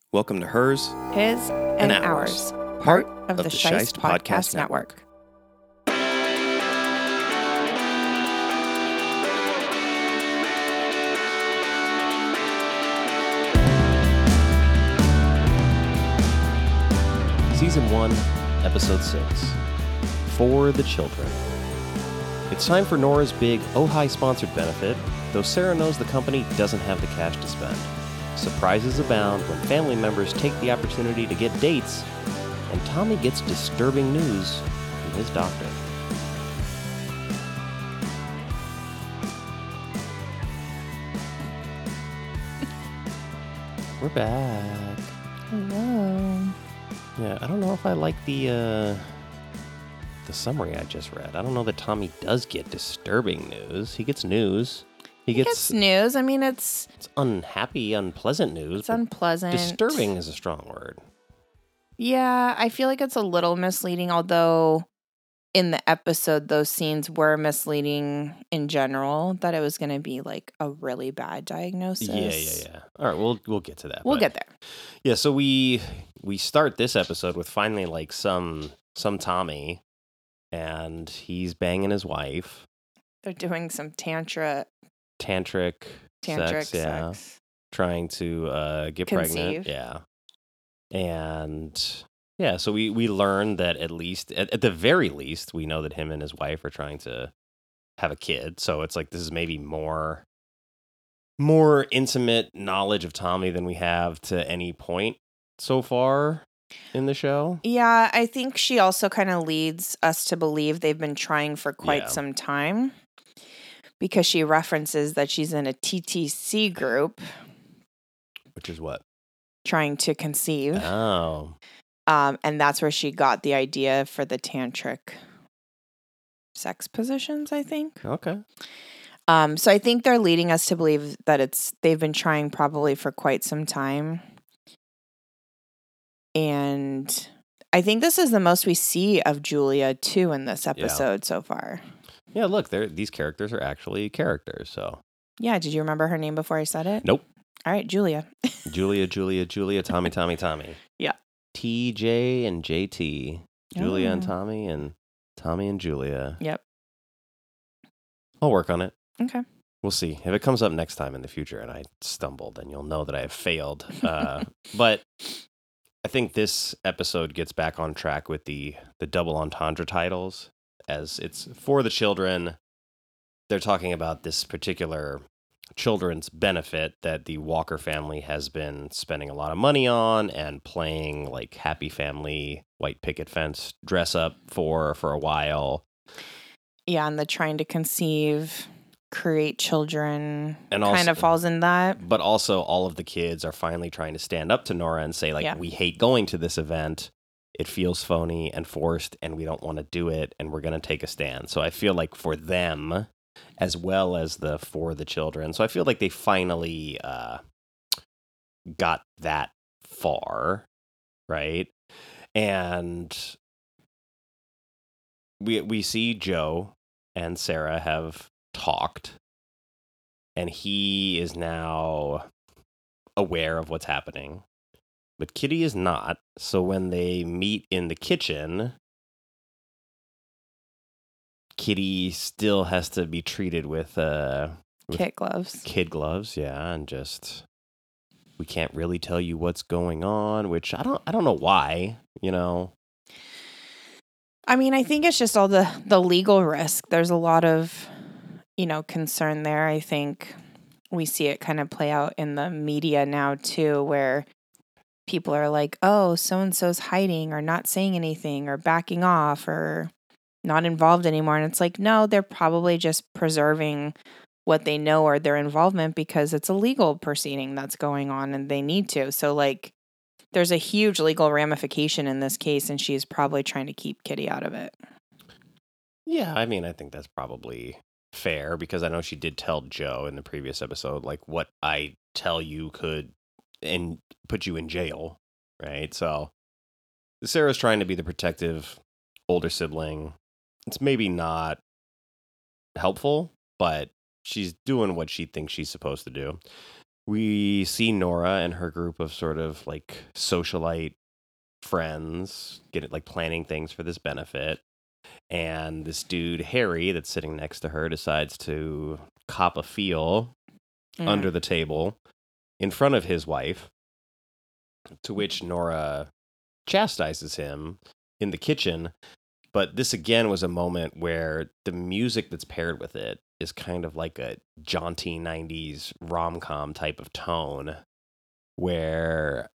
Welcome to Hers, His, and Ours, part of the Scheist Podcast Network. Season 1, Episode 6, For the Children. It's time for Nora's big Ojai-sponsored benefit, though Sarah knows the company doesn't have the cash to spend. Surprises abound when family members take the opportunity to get dates, and Tommy gets disturbing news from his doctor. We're back. Hello. Yeah, I don't know if I like the summary I just read. I don't know that Tommy does get disturbing news. He gets news. He gets news. I mean, it's unhappy, unpleasant news. It's unpleasant. Disturbing is a strong word. Yeah, I feel like it's a little misleading, although in the episode, those scenes were misleading in general, that it was going to be like a really bad diagnosis. Yeah. All right, we'll get to that. We'll get there. Yeah, so we start this episode with finally like some Tommy, and he's banging his wife. They're doing some tantric sex, yeah. Trying to get pregnant. Yeah. And yeah, so we learn that at least, at the very least, we know that him and his wife are trying to have a kid. So it's like this is maybe more intimate knowledge of Tommy than we have to any point so far in the show. Yeah, I think she also kind of leads us to believe they've been trying for quite some time, because she references that she's in a TTC group. Which is what? Trying to conceive. Oh. And that's where she got the idea for the tantric sex positions, I think. Okay. So I think they're leading us to believe that they've been trying probably for quite some time. And I think this is the most we see of Julia, too, in this episode so far. Yeah, look, these characters are actually characters, so. Yeah, did you remember her name before I said it? Nope. All right, Julia. Julia, Tommy. Yeah. TJ and JT. Julia and Tommy and Julia. Yep. I'll work on it. Okay. We'll see. If it comes up next time in the future and I stumble, then you'll know that I have failed. But I think this episode gets back on track with the double entendre titles, as it's for the children. They're talking about this particular children's benefit that the Walker family has been spending a lot of money on and playing like happy family white picket fence dress up for a while. Yeah, and the trying to conceive, create children and kind also, of falls in that. But also all of the kids are finally trying to stand up to Nora and say, like, we hate going to this event. It feels phony and forced and we don't want to do it and we're going to take a stand. So I feel like for them, as well as for the children. So I feel like they finally got that far, right? And we see Joe and Sarah have talked, and he is now aware of what's happening. But Kitty is not. So when they meet in the kitchen, Kitty still has to be treated with kid gloves. Kid gloves, yeah, and just we can't really tell you what's going on, which I don't know why, you know. I mean, I think it's just all the legal risk. There's a lot of, concern there. I think we see it kind of play out in the media now too, where people are like, "Oh, so and so's hiding or not saying anything or backing off or not involved anymore." And it's like, no, they're probably just preserving what they know or their involvement because it's a legal proceeding that's going on and they need to. So like there's a huge legal ramification in this case and she's probably trying to keep Kitty out of it. Yeah, I mean, I think that's probably fair because I know she did tell Joe in the previous episode, like, what I tell you could and put you in jail, right? So Sarah's trying to be the protective older sibling. It's maybe not helpful, but she's doing what she thinks she's supposed to do. we see Nora and her group of sort of like socialite friends planning things for this benefit. And this dude, Harry, that's sitting next to her, decides to cop a feel under the table in front of his wife, to which Nora chastises him in the kitchen. But this again was a moment where the music that's paired with it is kind of like a jaunty 90s rom-com type of tone, where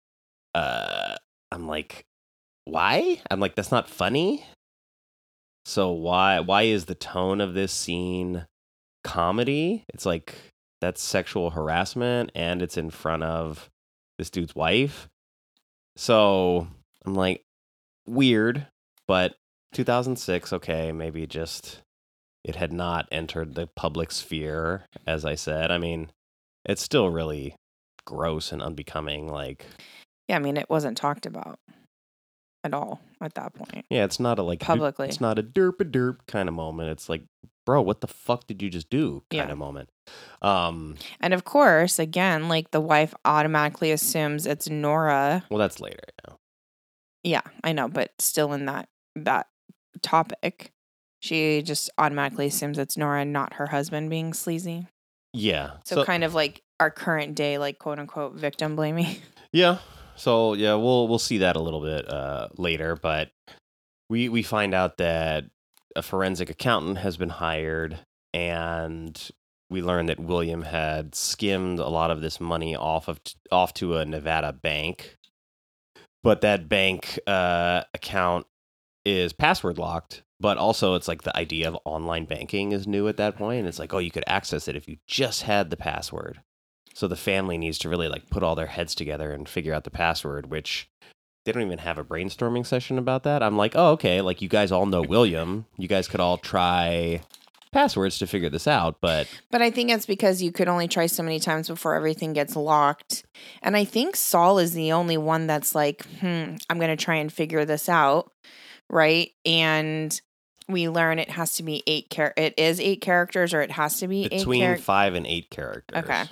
I'm like, why? I'm like, that's not funny. So why is the tone of this scene comedy? It's like, that's sexual harassment, and it's in front of this dude's wife. So I'm like, weird, but 2006, okay, maybe just it had not entered the public sphere, as I said. I mean, it's still really gross and unbecoming. Like, Yeah, I mean, it wasn't talked about at all at that point. yeah, it's not a like Publicly. It's not a derp kind of moment. It's like, bro, what the fuck did you just do? Kind of moment. And of course, again, like the wife automatically assumes it's Nora. Well, that's later. Yeah. Yeah, I know, but still in that topic, she just automatically assumes it's Nora, not her husband being sleazy. Yeah. So kind of like our current day, like quote unquote victim blaming. Yeah. So yeah, we'll see that a little bit later, but we find out that a forensic accountant has been hired, and we learn that William had skimmed a lot of this money off to a Nevada bank, but that bank account is password locked. But also, it's like the idea of online banking is new at that point. And it's like, oh, you could access it if you just had the password. So the family needs to really like put all their heads together and figure out the password, which they don't even have a brainstorming session about that. I'm like, oh, okay, like you guys all know William. You guys could all try passwords to figure this out, but I think it's because you could only try so many times before everything gets locked. And I think Saul is the only one that's like, I'm going to try and figure this out, right? And we learn it has to be it is 8 characters, or it has to be between 5 and 8 characters. Okay.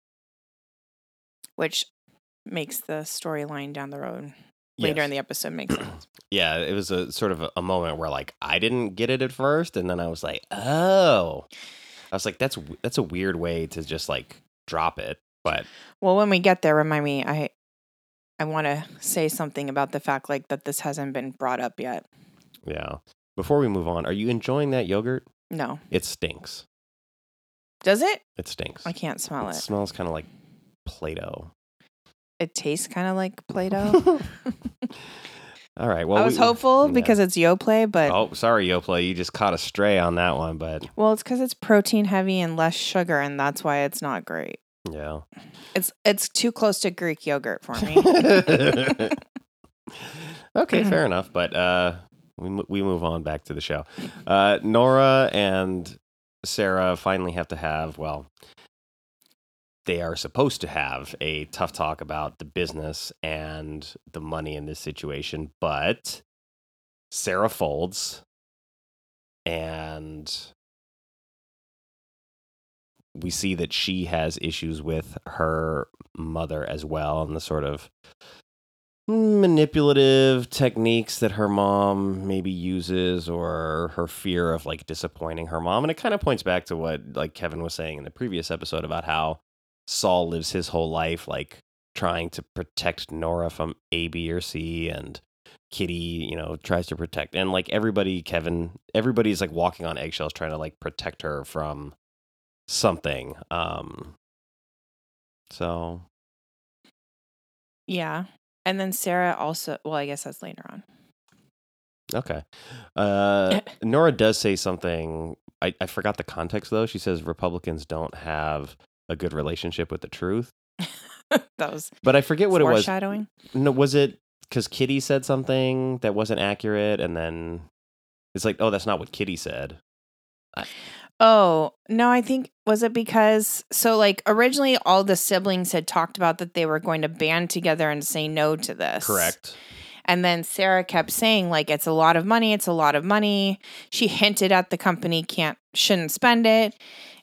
Which makes the storyline down the road later in the episode make sense. Yeah, it was a sort of a moment where like I didn't get it at first, and then I was like, oh. I was like, that's a weird way to just like drop it. But well, when we get there, remind me, I want to say something about the fact like that this hasn't been brought up yet. Yeah. Before we move on, are you enjoying that yogurt? No. It stinks. Does it? It stinks. I can't smell it. It smells kind of like Play-Doh. It tastes kind of like Play-Doh. All right. Well, I was hopeful because it's Yoplait, but oh, sorry, Yoplait, you just caught a stray on that one. But well, it's because it's protein heavy and less sugar, and that's why it's not great. Yeah, it's too close to Greek yogurt for me. Okay, fair enough. But we move on back to the show. Nora and Sarah finally have to have, well, they are supposed to have a tough talk about the business and the money in this situation, but Sarah folds, and we see that she has issues with her mother as well, and the sort of manipulative techniques that her mom maybe uses, or her fear of like disappointing her mom. And it kind of points back to what like Kevin was saying in the previous episode about how Saul lives his whole life like trying to protect Nora from A, B, or C, and Kitty, tries to protect, and like everybody's like walking on eggshells trying to like protect her from something. So yeah. And then Sarah also, well, I guess that's later on. Okay. Nora does say something. I forgot the context though. She says Republicans don't have a good relationship with the truth. But I forget what it was. Foreshadowing? No, was it because Kitty said something that wasn't accurate, and then it's like, oh, that's not what Kitty said. Oh, no, I think, was it because, so like originally all the siblings had talked about that they were going to band together and say no to this. Correct. And then Sarah kept saying like, it's a lot of money. It's a lot of money. She hinted at the company shouldn't spend it.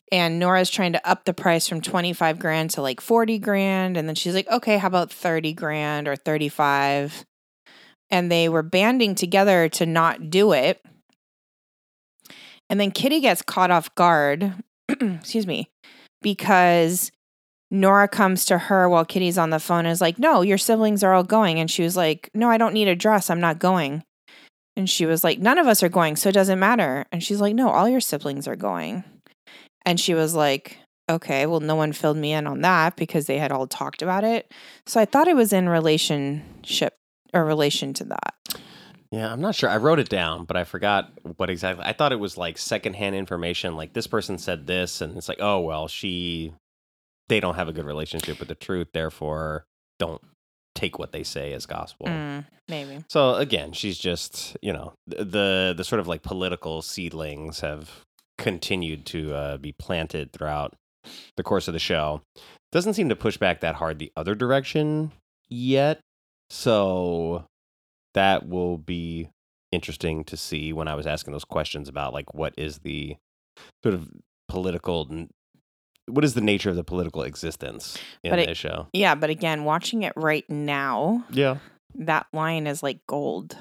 And Nora's trying to up the price from 25 grand to like 40 grand. And then she's like, okay, how about 30 grand or 35? And they were banding together to not do it. And then Kitty gets caught off guard, excuse me, because Nora comes to her while Kitty's on the phone and is like, no, your siblings are all going. And she was like, no, I don't need a dress. I'm not going. And she was like, none of us are going, so it doesn't matter. And she's like, no, all your siblings are going. And she was like, okay, well, no one filled me in on that because they had all talked about it. So I thought it was in relation to that. Yeah, I'm not sure. I wrote it down, but I forgot what exactly. I thought it was like secondhand information. Like this person said this, and it's like, oh, well, they don't have a good relationship with the truth. Therefore, don't take what they say as gospel. Maybe. So again, she's just, the sort of like political seedlings have continued to be planted throughout the course of the show. Doesn't seem to push back that hard the other direction yet. So that will be interesting to see when I was asking those questions about like what is the sort of what is the nature of the political existence in this show? Yeah, but again, watching it right now, that line is like gold.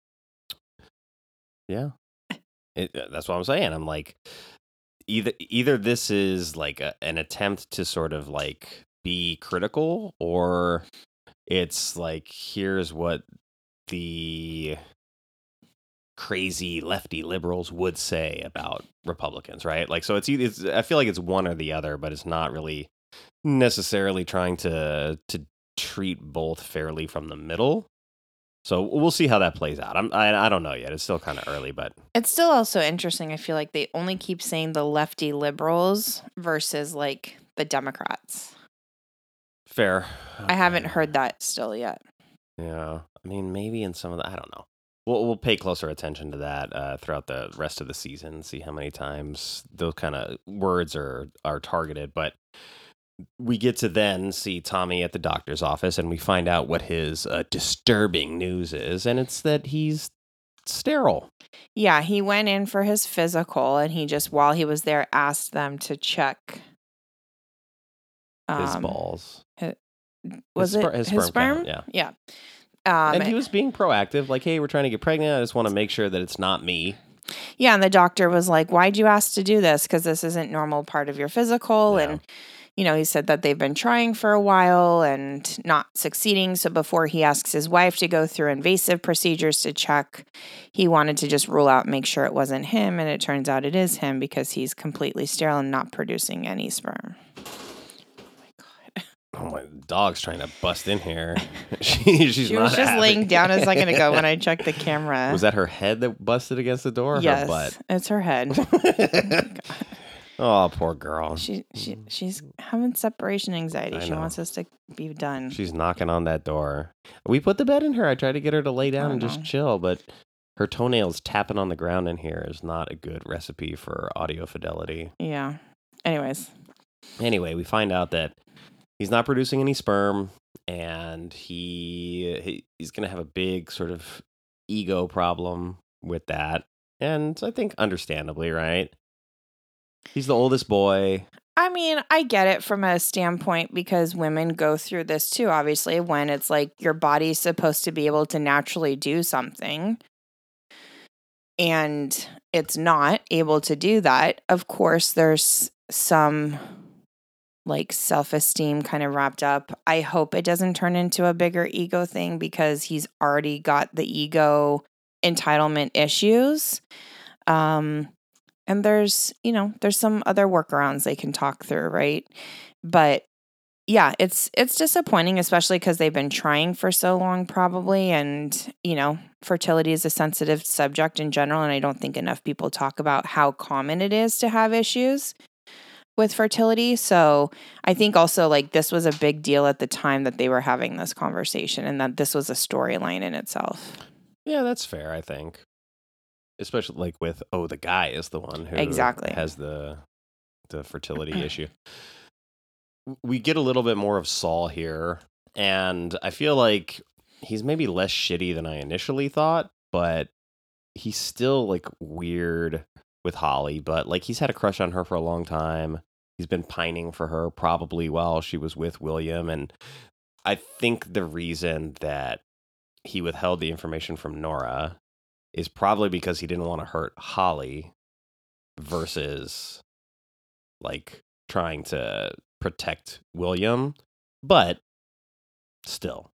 Yeah. That's what I'm saying. I'm like, either this is like an attempt to sort of like be critical, or it's like, here's what the crazy lefty liberals would say about Republicans, right? Like, so it's I feel like it's one or the other, but it's not really necessarily trying to treat both fairly from the middle. So we'll see how that plays out. I don't know yet. It's still kind of early, but it's still also interesting. I feel like they only keep saying the lefty liberals versus like the Democrats. Fair. I haven't heard that still yet. Yeah, I mean, maybe in some of the, I don't know. We'll pay closer attention to that throughout the rest of the season. See how many times those kind of words are targeted. But we get to then see Tommy at the doctor's office, and we find out what his disturbing news is, and it's that he's sterile. Yeah, he went in for his physical, and he just, while he was there, asked them to check his balls. His sperm? Count, yeah. And he was being proactive, like, hey, we're trying to get pregnant. I just want to make sure that it's not me. Yeah, and the doctor was like, why'd you ask to do this? Because this isn't normal part of your physical. Yeah. And, he said that they've been trying for a while and not succeeding. So before he asks his wife to go through invasive procedures to check, he wanted to just rule out, make sure it wasn't him. And it turns out it is him because he's completely sterile and not producing any sperm. Oh, my dog's trying to bust in here. She was just laying down a second ago when I checked the camera. Was that her head that busted against the door? Or yes, her butt? It's her head. Oh, poor girl. She's having separation anxiety. She wants us to be done. She's knocking on that door. We put the bed in her. I tried to get her to lay down and just chill, but her toenails tapping on the ground in here is not a good recipe for audio fidelity. Yeah. Anyway, we find out that he's not producing any sperm, and he's going to have a big sort of ego problem with that. And I think understandably, right? He's the oldest boy. I mean, I get it from a standpoint because women go through this too, obviously, when it's like your body's supposed to be able to naturally do something and it's not able to do that. Of course, there's some like self-esteem kind of wrapped up. I hope it doesn't turn into a bigger ego thing because he's already got the ego entitlement issues. And there's some other workarounds they can talk through, right? But yeah, it's disappointing, especially because they've been trying for so long probably. And, fertility is a sensitive subject in general. And I don't think enough people talk about how common it is to have issues with fertility. So I think also like this was a big deal at the time that they were having this conversation and that this was a storyline in itself. Yeah, that's fair, I think. Especially like with, the guy is the one who has the fertility issue. We get a little bit more of Saul here, and I feel like he's maybe less shitty than I initially thought, but he's still like weird with Holly, but like he's had a crush on her for a long time. He's been pining for her probably while she was with William. And I think the reason that he withheld the information from Nora is probably because he didn't want to hurt Holly versus like trying to protect William. But still.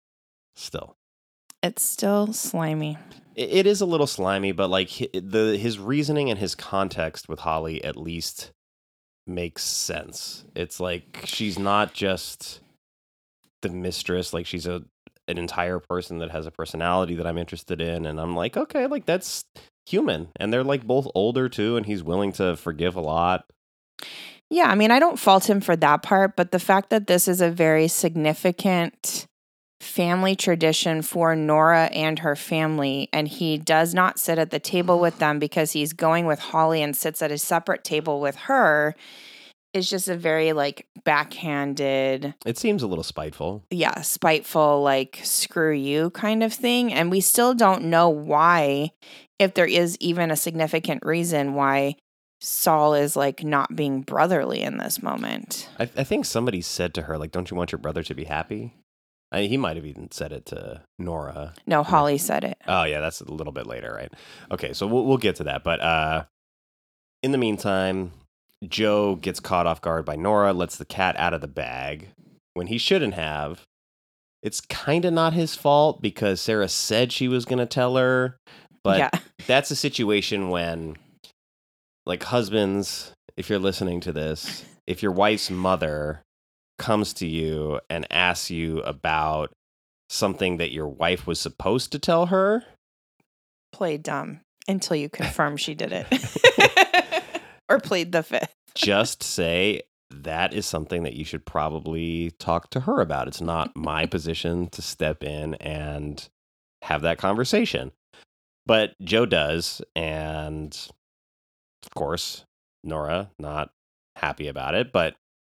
It's still slimy. It is a little slimy, but like his reasoning and his context with Holly at least makes sense. It's like she's not just the mistress, like she's an entire person that has a personality that I'm interested in, and I'm like, okay, like that's human. And they're like both older too, and he's willing to forgive a lot. Yeah, I mean, I don't fault him for that part, but the fact that this is a very significant family tradition for Nora and her family, and he does not sit at the table with them because he's going with Holly and sits at a separate table with her, is just a very like backhanded. It seems a little spiteful. Yeah, spiteful, like screw you kind of thing. And we still don't know why, if there is even a significant reason why Saul is like not being brotherly in this moment. I think somebody said to her, like, don't you want your brother to be happy? He might have even said it to Nora. No, Holly said it. Oh, yeah, that's a little bit later, right? Okay, so we'll get to that. But in the meantime, Joe gets caught off guard by Nora, lets the cat out of the bag when he shouldn't have. It's kind of not his fault because Sarah said she was going to tell her. But that's a situation when, like, husbands, if you're listening to this, if your wife's mother comes to you and asks you about something that your wife was supposed to tell her, play dumb until you confirm she did it. Or plead the fifth. Just say that is something that you should probably talk to her about. It's not my position to step in and have that conversation. But Joe does, and of course, Nora not happy about it, but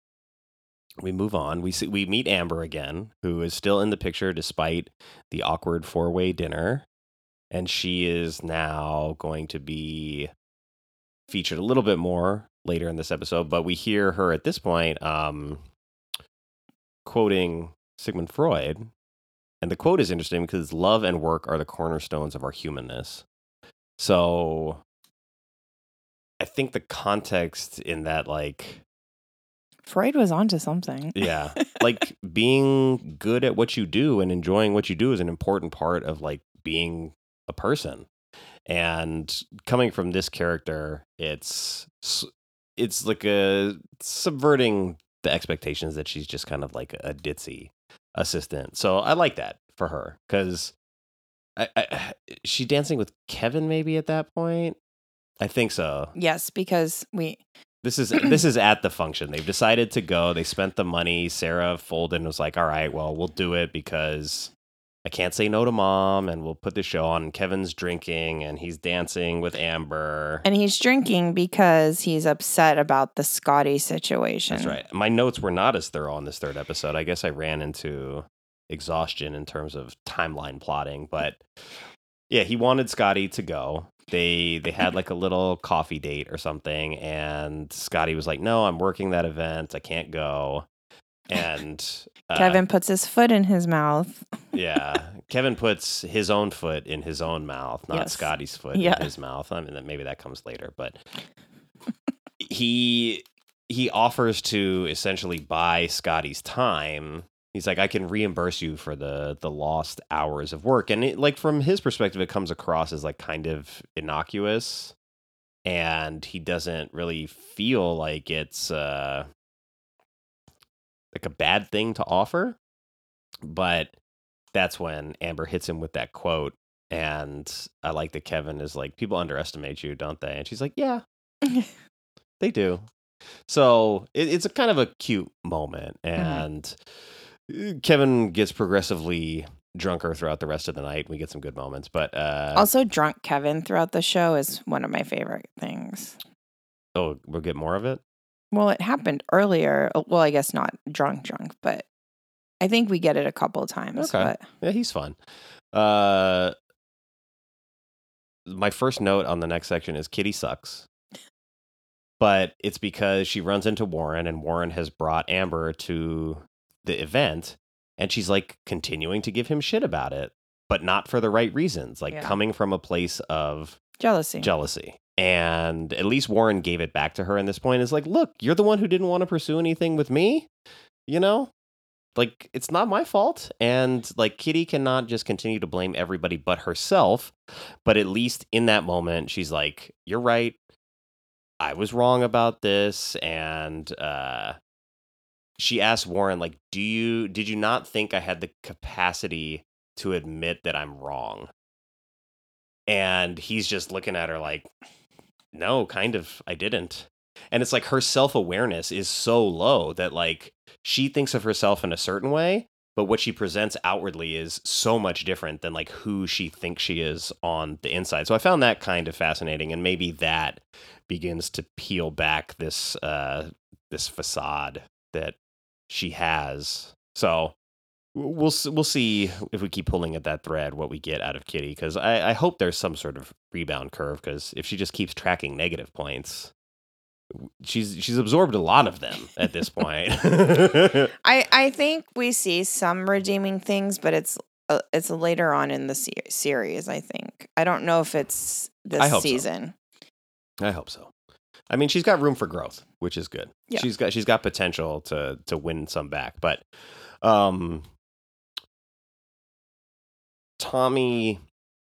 we move on. We meet Amber again, who is still in the picture despite the awkward four-way dinner, and she is now going to be featured a little bit more later in this episode, but we hear her at this point quoting Sigmund Freud, and the quote is interesting because love and work are the cornerstones of our humanness. So I think the context in that, like, Freud was onto something. Yeah. Like being good at what you do and enjoying what you do is an important part of like being a person. And coming from this character, it's like a subverting the expectations that she's just kind of like a ditzy assistant. So I like that for her because she dancing with Kevin maybe at that point. I think so. Yes, because This is at the function. They've decided to go. They spent the money. Sarah folded and was like, all right, well, we'll do it because I can't say no to mom, and we'll put the show on. And Kevin's drinking and he's dancing with Amber. And he's drinking because he's upset about the Scotty situation. That's right. My notes were not as thorough on this third episode. I guess I ran into exhaustion in terms of timeline plotting. But yeah, he wanted Scotty to go. They had like a little coffee date or something, and Scotty was like, no, I'm working that event. I can't go. And Kevin puts his foot in his mouth. Yeah. Kevin puts his own foot in his own mouth, not Scotty's foot in his mouth. I mean, maybe that comes later, but he offers to essentially buy Scotty's time. He's like, I can reimburse you for the lost hours of work. And it, like from his perspective, it comes across as like kind of innocuous. And he doesn't really feel like it's like a bad thing to offer. But that's when Amber hits him with that quote. And I like that Kevin is like, people underestimate you, don't they? And she's like, yeah, they do. So it's a kind of a cute moment. And Kevin gets progressively drunker throughout the rest of the night. We get some good moments, but also drunk Kevin throughout the show is one of my favorite things. Oh, we'll get more of it? Well, it happened earlier. Well, I guess not drunk, but I think we get it a couple of times. Okay. But yeah, he's fun. My first note on the next section is Kitty sucks. But it's because she runs into Warren, and Warren has brought Amber to the event, and she's like continuing to give him shit about it, but not for the right reasons, like coming from a place of jealousy. And at least Warren gave it back to her in this point. Is like, look, you're the one who didn't want to pursue anything with me, you know? Like, it's not my fault. And like, Kitty cannot just continue to blame everybody but herself. But at least in that moment, she's like, you're right. I was wrong about this. And she asked Warren, like, did you not think I had the capacity to admit that I'm wrong? And he's just looking at her like, no, kind of, I didn't. And it's like her self-awareness is so low that like she thinks of herself in a certain way, but what she presents outwardly is so much different than like who she thinks she is on the inside. So I found that kind of fascinating, and maybe that begins to peel back this this facade that she has. So we'll see if we keep pulling at that thread what we get out of Kitty, because I hope there's some sort of rebound curve, because if she just keeps tracking negative points, she's absorbed a lot of them at this point. I think we see some redeeming things, but it's later on in the series. I think I don't know if it's this season. I hope so. I mean, she's got room for growth, which is good. Yeah. She's got potential to win some back, but Tommy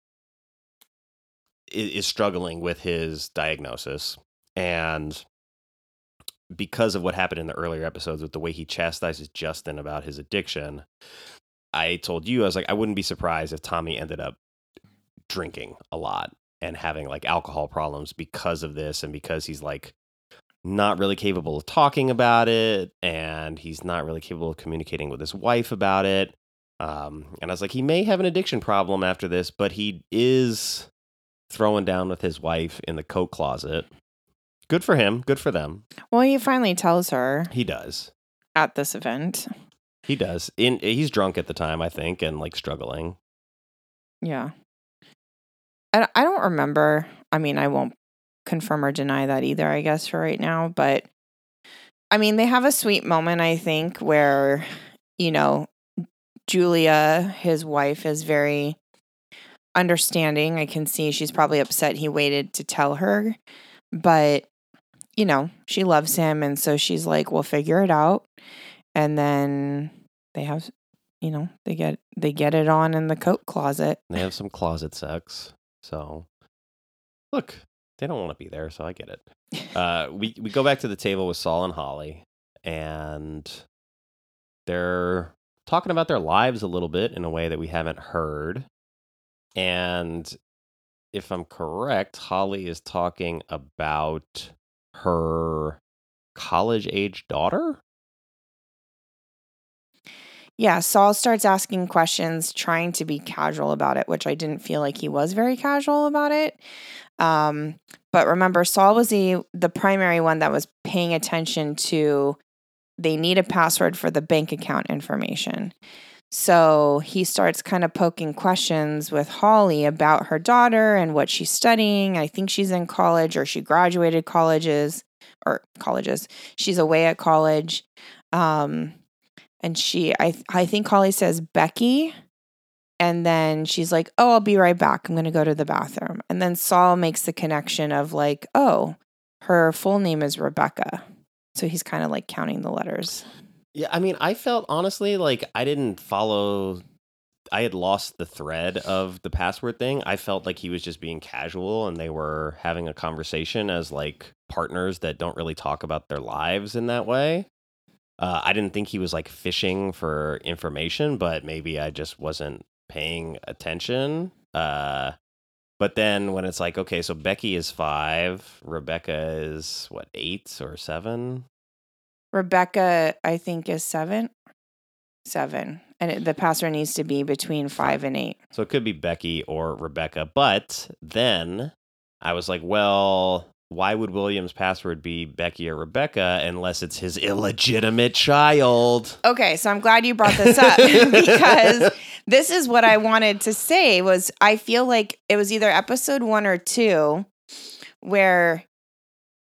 is struggling with his diagnosis, and because of what happened in the earlier episodes with the way he chastises Justin about his addiction, I told you, I was like, I wouldn't be surprised if Tommy ended up drinking a lot and having like alcohol problems because of this, and because he's like not really capable of talking about it, and he's not really capable of communicating with his wife about it. And I was like, he may have an addiction problem after this, but he is throwing down with his wife in the coat closet. Good for him. Good for them. Well, he finally tells her. He does. At this event. He does. He's drunk at the time, I think, and like struggling. Yeah. I don't remember. I mean, I won't confirm or deny that either, I guess, for right now. But, I mean, they have a sweet moment, I think, where, you know, Julia, his wife, is very understanding. I can see she's probably upset he waited to tell her. But, you know, she loves him. And so she's like, we'll figure it out. And then they have, you know, they get it on in the coat closet. They have some closet sex. So, look, they don't want to be there, so I get it. We go back to the table with Saul and Holly, and they're talking about their lives a little bit in a way that we haven't heard. And if I'm correct, Holly is talking about her college-age daughter? Yeah, Saul starts asking questions, trying to be casual about it, which I didn't feel like he was very casual about it. But remember, Saul was the primary one that was paying attention to, they need a password for the bank account information. So he starts kind of poking questions with Holly about her daughter and what she's studying. I think she's in college, or she graduated colleges. She's away at college. And I think Holly says Becky. And then she's like, oh, I'll be right back. I'm going to go to the bathroom. And then Saul makes the connection of like, oh, her full name is Rebecca. So he's kind of like counting the letters. Yeah, I mean, I felt honestly like I didn't follow. I had lost the thread of the password thing. I felt like he was just being casual, and they were having a conversation as like partners that don't really talk about their lives in that way. I didn't think he was like fishing for information, but maybe I just wasn't paying attention. But then when it's like, okay, so Becky is 5, Rebecca is what, 8 or 7? Rebecca, I think, is 7. And the password needs to be between 5 and 8. So it could be Becky or Rebecca. But then I was like, well, why would William's password be Becky or Rebecca unless it's his illegitimate child? Okay, so I'm glad you brought this up because this is what I wanted to say was I feel like it was either episode 1 or 2 where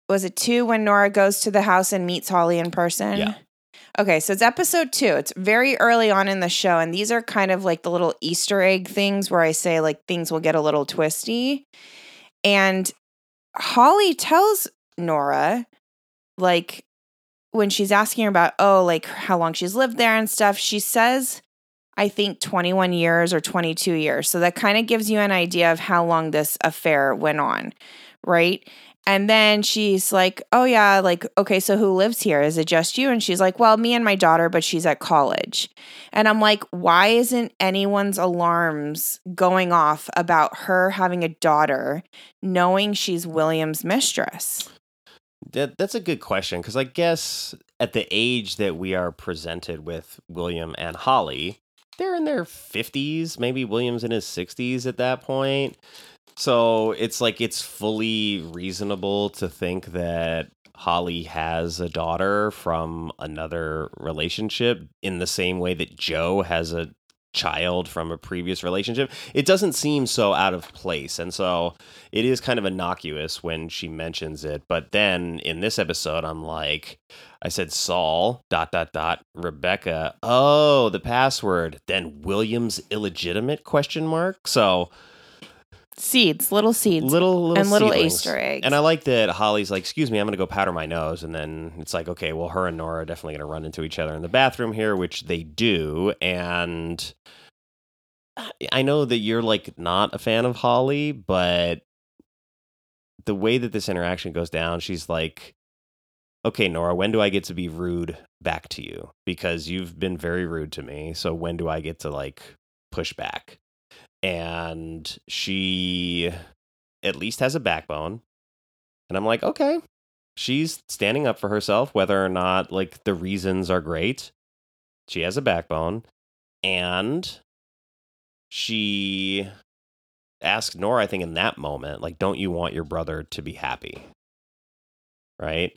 was it 2 when Nora goes to the house and meets Holly in person? Yeah. Okay, so it's episode 2. It's very early on in the show, and these are kind of like the little Easter egg things where I say like things will get a little twisty. And Holly tells Nora, like, when she's asking her about, like how long she's lived there and stuff, she says, I think 21 years or 22 years. So that kind of gives you an idea of how long this affair went on, right? And then she's like, oh yeah, like, okay, so who lives here? Is it just you? And she's like, well, me and my daughter, but she's at college. And I'm like, why isn't anyone's alarms going off about her having a daughter, knowing she's William's mistress? That's a good question, because I guess at the age that we are presented with William and Holly, they're in their 50s, maybe William's in his 60s at that point. So it's like it's fully reasonable to think that Holly has a daughter from another relationship in the same way that Joe has a child from a previous relationship. It doesn't seem so out of place. And so it is kind of innocuous when she mentions it. But then in this episode, I'm like, I said Saul, ... Rebecca. Oh, the password. Then William's illegitimate ? So Seeds, little seeds. little and little seedlings. Easter eggs. And I like that Holly's like, excuse me, I'm going to go powder my nose. And then it's like, okay, well, her and Nora are definitely going to run into each other in the bathroom here, which they do. And I know that you're like not a fan of Holly, but the way that this interaction goes down, she's like, okay, Nora, when do I get to be rude back to you? Because you've been very rude to me. So when do I get to like push back? And she at least has a backbone. And I'm like, okay, she's standing up for herself, whether or not like the reasons are great. She has a backbone. And she asked Nora, I think in that moment, like, don't you want your brother to be happy? Right?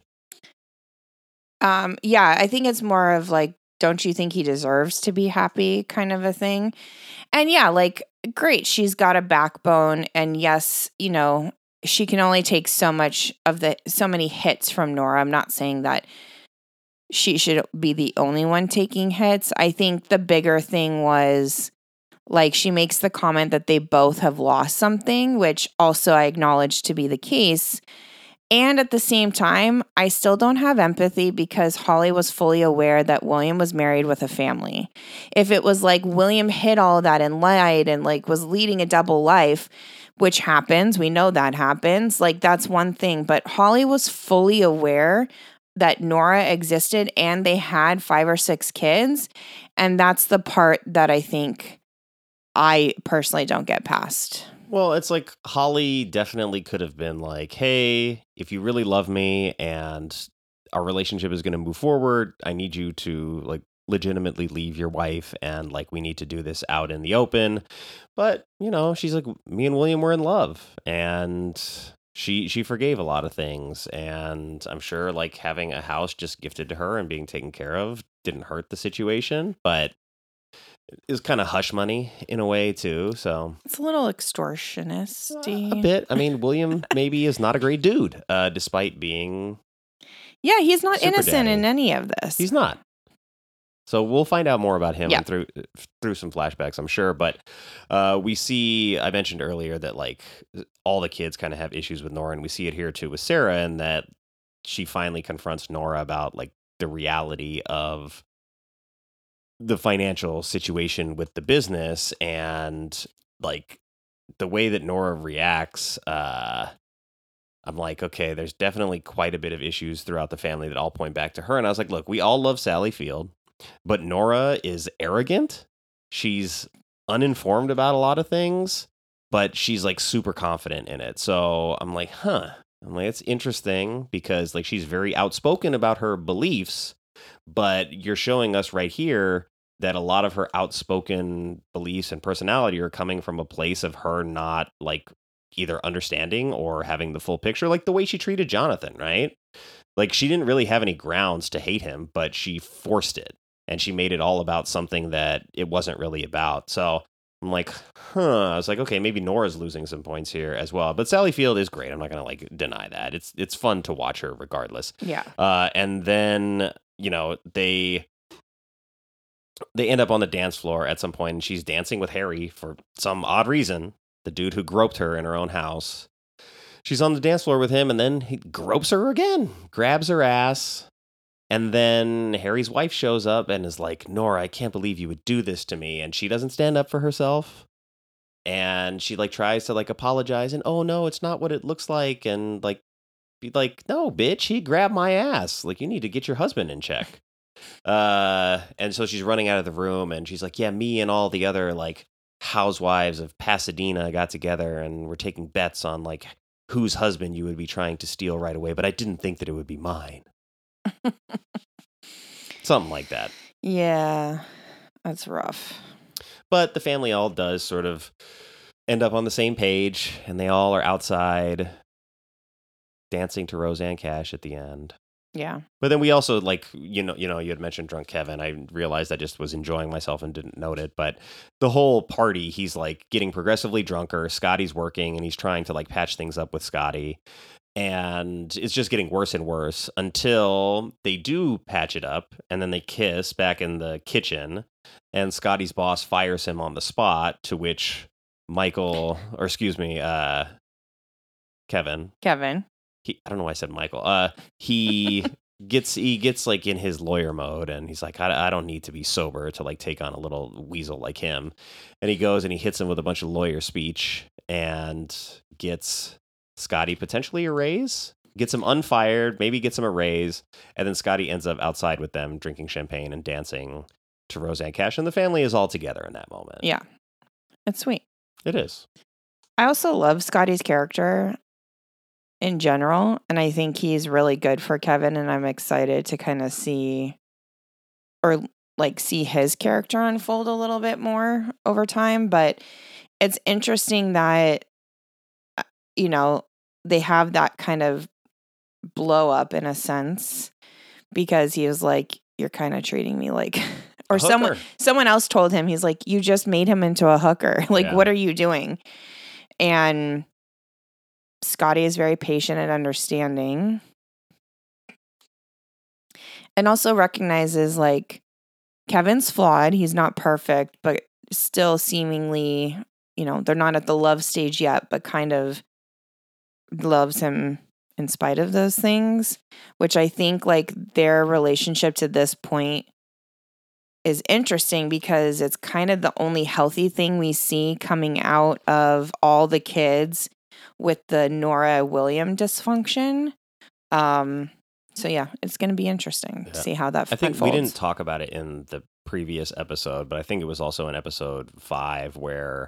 Yeah, I think it's more of like, don't you think he deserves to be happy kind of a thing. And yeah, like, great, she's got a backbone. And yes, you know, she can only take so many hits from Nora. I'm not saying that she should be the only one taking hits. I think the bigger thing was, like, she makes the comment that they both have lost something, which also I acknowledge to be the case. And at the same time, I still don't have empathy because Holly was fully aware that William was married with a family. If it was like William hid all of that and lied and like was leading a double life, which happens, we know that happens, like that's one thing. But Holly was fully aware that Nora existed and they had 5 or 6 kids. And that's the part that I think I personally don't get past. Well, it's like Holly definitely could have been like, hey, if you really love me and our relationship is going to move forward, I need you to like legitimately leave your wife and like we need to do this out in the open. But, you know, she's like, me and William were in love and she forgave a lot of things. And I'm sure like having a house just gifted to her and being taken care of didn't hurt the situation, but is kind of hush money in a way too. So it's a little extortionist-y. A bit. I mean, William maybe is not a great dude, despite being. Yeah, he's not Super innocent daddy. in any of this. He's not. So we'll find out more about him Yeah. through some flashbacks, I'm sure. But we see, I mentioned earlier that like all the kids kind of have issues with Nora, and we see it here too with Sarah, and that she finally confronts Nora about like the reality of the financial situation with the business and like the way that Nora reacts. I'm like, okay, there's definitely quite a bit of issues throughout the family that all point back to her. And I was like, look, we all love Sally Field, but Nora is arrogant. She's uninformed about a lot of things, but she's like super confident in it. So I'm like, it's interesting because like she's very outspoken about her beliefs, but you're showing us right here that a lot of her outspoken beliefs and personality are coming from a place of her not like either understanding or having the full picture, like the way she treated Jonathan, right? Like she didn't really have any grounds to hate him, but she forced it and she made it all about something that it wasn't really about. So I'm like, I was like, okay, maybe Nora's losing some points here as well. But Sally Field is great. I'm not gonna like deny that. It's fun to watch her regardless. Yeah. And then they end up on the dance floor at some point, and she's dancing with Harry for some odd reason. The dude who groped her in her own house. She's on the dance floor with him, and then he gropes her again, grabs her ass. And then Harry's wife shows up and is like, Nora, I can't believe you would do this to me. And she doesn't stand up for herself. And she like tries to like apologize and, oh no, it's not what it looks like. And like, be like, no, bitch, he grabbed my ass. Like, you need to get your husband in check. And so she's running out of the room and she's like, yeah, me and all the other like housewives of Pasadena got together and we're taking bets on like whose husband you would be trying to steal right away. But I didn't think that it would be mine. Something like that. Yeah, that's rough. But the family all does sort of end up on the same page, and they all are outside dancing to Roseanne Cash at the end. Yeah. But then we also like, you had mentioned Drunk Kevin. I realized I just was enjoying myself and didn't note it. But the whole party, he's like getting progressively drunker. Scotty's working and he's trying to like patch things up with Scotty. And it's just getting worse and worse until they do patch it up and then they kiss back in the kitchen and Scotty's boss fires him on the spot, to which Kevin. I don't know why I said Michael. He gets like in his lawyer mode and he's like, I don't need to be sober to like take on a little weasel like him. And he goes and he hits him with a bunch of lawyer speech and gets Scotty potentially a raise, gets him unfired, maybe gets him a raise, and then Scotty ends up outside with them drinking champagne and dancing to Roseanne Cash, and the family is all together in that moment. Yeah. It's sweet. It is. I also love Scotty's character in general, and I think he's really good for Kevin, and I'm excited to kind of see his character unfold a little bit more over time. But it's interesting that they have that kind of blow up in a sense, because he was like, you're kind of treating me like, or someone else told him, he's like, you just made him into a hooker. Like, yeah. What are you doing? And Scotty is very patient and understanding, and also recognizes like Kevin's flawed. He's not perfect, but still seemingly, they're not at the love stage yet, but kind of loves him in spite of those things, which I think like their relationship to this point is interesting because it's kind of the only healthy thing we see coming out of all the kids with the Nora William dysfunction. So yeah, it's going to be interesting to see how that unfolds. I think we didn't talk about it in the previous episode, but I think it was also in episode 5 where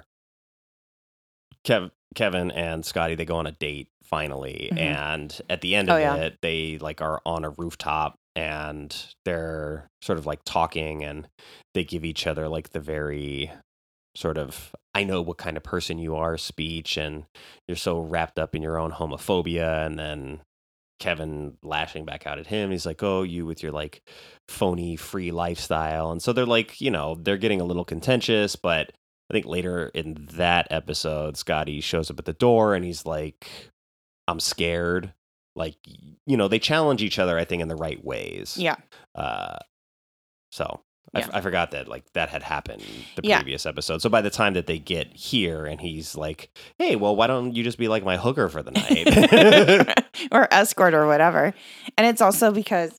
Kevin and Scotty, they go on a date finally, mm-hmm. and at the end of it, they like are on a rooftop and they're sort of like talking, and they give each other like the very sort of, I know what kind of person you are speech, and you're so wrapped up in your own homophobia. And then Kevin lashing back out at him. He's like, oh, you with your like phony free lifestyle. And so they're like, they're getting a little contentious, but I think later in that episode, Scotty shows up at the door and he's like, I'm scared. Like, they challenge each other, I think, in the right ways. Yeah. So I forgot that like that had happened the previous episode. So by the time that they get here and he's like, hey, well, why don't you just be like my hooker for the night? Or escort or whatever. And it's also because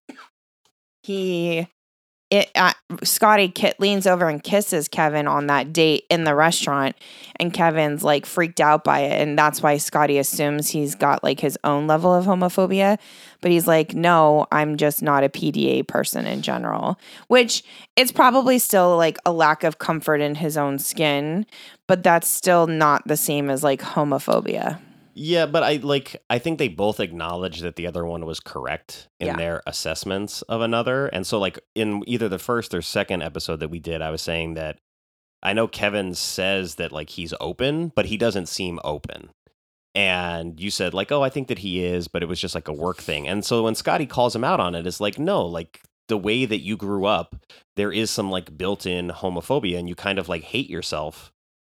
Scotty leans over and kisses Kevin on that date in the restaurant, and Kevin's like freaked out by it, and that's why Scotty assumes he's got like his own level of homophobia, but he's like, no, I'm just not a PDA person in general, which it's probably still like a lack of comfort in his own skin, but that's still not the same as like homophobia. Yeah, but I think they both acknowledge that the other one was correct in their assessments of another. And so like in either the first or second episode that we did, I was saying that I know Kevin says that like he's open, but he doesn't seem open. And you said like, oh, I think that he is, but it was just like a work thing. And so when Scotty calls him out on it, it's like, no, like the way that you grew up, there is some like built-in homophobia, and you kind of like hate yourself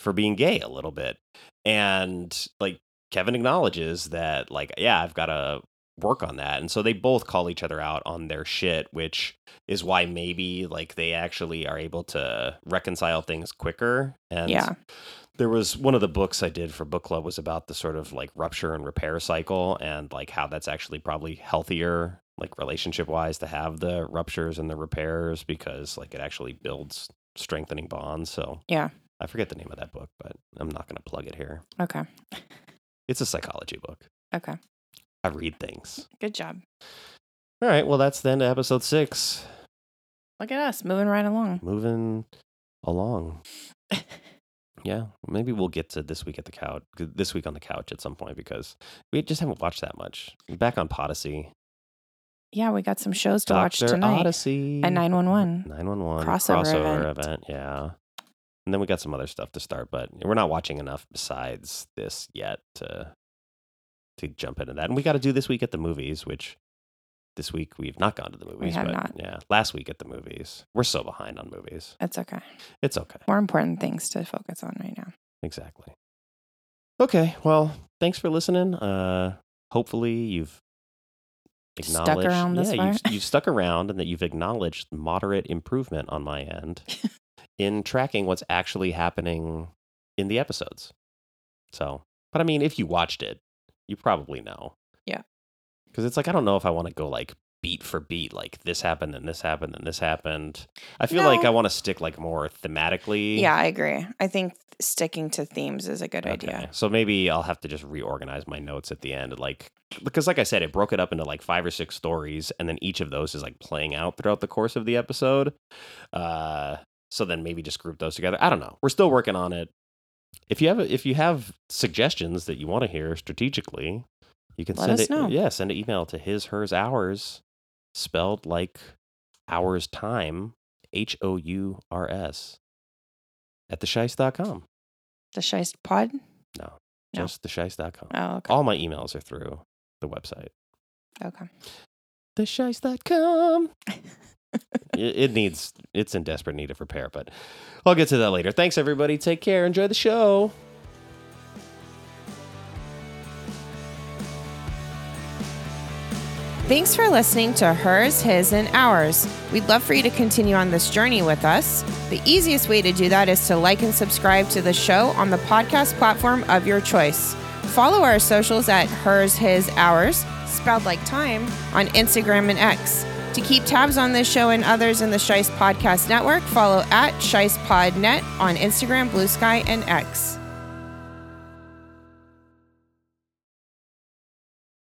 for being gay a little bit. And like Kevin acknowledges that, like, yeah, I've got to work on that. And so they both call each other out on their shit, which is why maybe like they actually are able to reconcile things quicker. And Yeah. there was one of the books I did for book club was about the sort of like rupture and repair cycle, and like how that's actually probably healthier, like relationship wise, to have the ruptures and the repairs, because like it actually builds strengthening bonds. So Yeah. I forget the name of that book, but I'm not going to plug it here. Okay. It's a psychology book. Okay. I read things. Good job. All right. Well, that's the end of episode 6. Look at us moving right along. Moving along. Yeah. Maybe we'll get to this week on the couch at some point, because we just haven't watched that much. Back on Podyssey. Yeah, we got some shows to watch Dr. tonight. Odyssey. And 911. 911. Crossover event. Yeah. And then we got some other stuff to start, but we're not watching enough besides this yet to jump into that. And we got to do This Week at the Movies, which this week we've not gone to the movies. We have but not. Yeah, last week at the movies. We're so behind on movies. It's okay. It's okay. More important things to focus on right now. Exactly. Okay, well, thanks for listening. Hopefully you've acknowledged... Stuck around this far? You've stuck around, and that you've acknowledged moderate improvement on my end in tracking what's actually happening in the episodes. So, but I mean, if you watched it, you probably know. Yeah. Because it's like, I don't know if I want to go like beat for beat, like this happened and this happened and this happened. I feel like I want to stick like more thematically. Yeah, I agree. I think sticking to themes is a good idea. So maybe I'll have to just reorganize my notes at the end. Like, because like I said, it broke it up into like 5 or 6 stories, and then each of those is like playing out throughout the course of the episode. So then maybe just group those together. I don't know. We're still working on it. If you have suggestions that you want to hear strategically, you can send it. Yeah, send an email to his, hers, ours, spelled like hours time, HOURS, at thesheist.com. The Scheist Pod? No, just thesheist.com. Oh, okay. All my emails are through the website. Okay. Thesheist.com. It's in desperate need of repair, but I'll get to that later. Thanks, everybody. Take care. Enjoy the show. Thanks for listening to Hers, His, and Ours. We'd love for you to continue on this journey with us. The easiest way to do that is to like and subscribe to the show on the podcast platform of your choice. Follow our socials at Hers, His, Ours, spelled like time, on Instagram and X. To keep tabs on this show and others in the Scheist Podcast Network, follow at ScheistPodNet on Instagram, Blue Sky, and X.